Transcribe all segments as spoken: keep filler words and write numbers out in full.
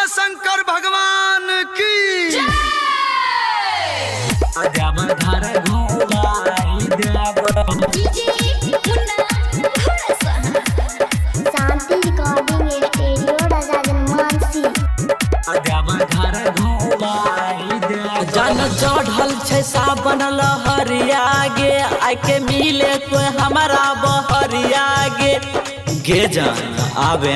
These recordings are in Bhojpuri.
शंकर भगवान की शांति रिकॉर्डिंग स्टूडियो राजाजन मानसी। जन चढ़ल छै सावन लहरिया गे आइ के मिले कोई हमारा बहरिया गे गे जान आवे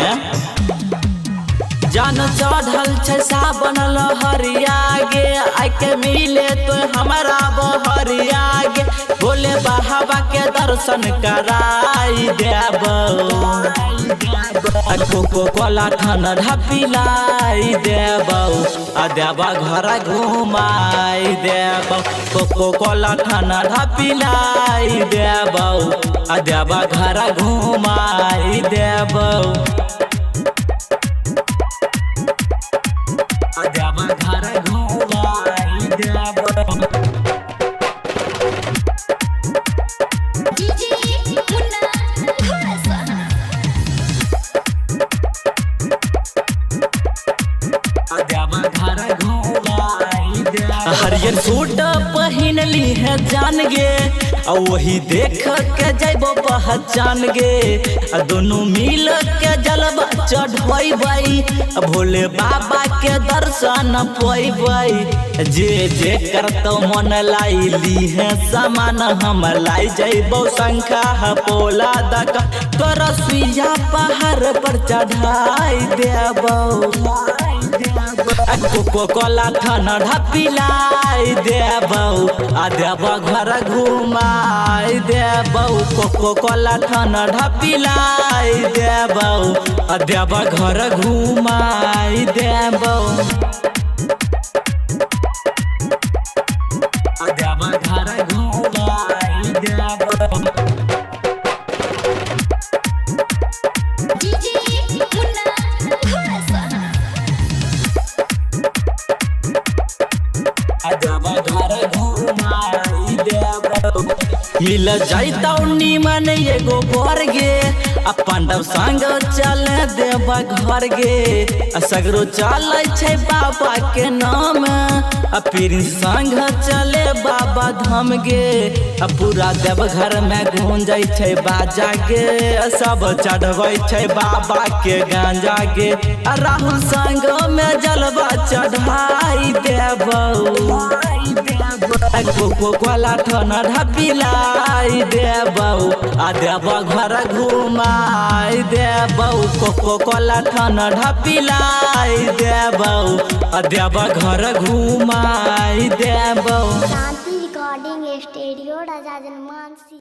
जन चढ़ल छै सावन लहरिया गे आइ के मिले तो हमारा बहरिया गे बोले बाबा के दर्शन कराई देबौ कोको कोला ठंडा पिलाई देबौ आ देबा घर घुमाई देबौ कोको कोला ठंडा पिलाई देबौ आ देबा घर घुमाई देबौ देबा घर घुमाई देबौ हरियर सूट पहन ली है जान गे वही देख के जैबो पहचान गे दोनों मिल के जलवा चढ़ाई भोले बाबा के दर्शन पैबै जे जे करतो मन लाई ली है सामान हम लाई जैबो शंखा पोला दक तोरा सुइया पहाड़ पर चढ़ाई देबौ कोको कोला ठंडा पिलाई देबौ आ देबौ घर घुमाई देबौ कोको कोला ठंडा पिलाई देबौ आ देबौ घर घुमाई देबौ आ देबौ घर घुमाई देबौ मिल जाइतौ निमन एगो बर गे आ पांडव संग चल देबा घर गे सगरो चलै छै बाबा के नाम आ फिर संग चले बाबा धाम गे आ पूरा देव घर में गूंजै छै बाजा गे सब चढ़बै छै बाबा के गांजा गे आ राहुल संग में जलवा चढ़ाई देबौ कोको कोला ठंडा पिलाई देबौ आ देबौ घर घुमाई देबौ कोको कोला ठंडा पिलाई देबौ आ देबौ घर घुमाई देबौ। शांति रिकॉर्डिंग स्टूडियो राजाजन मानसी।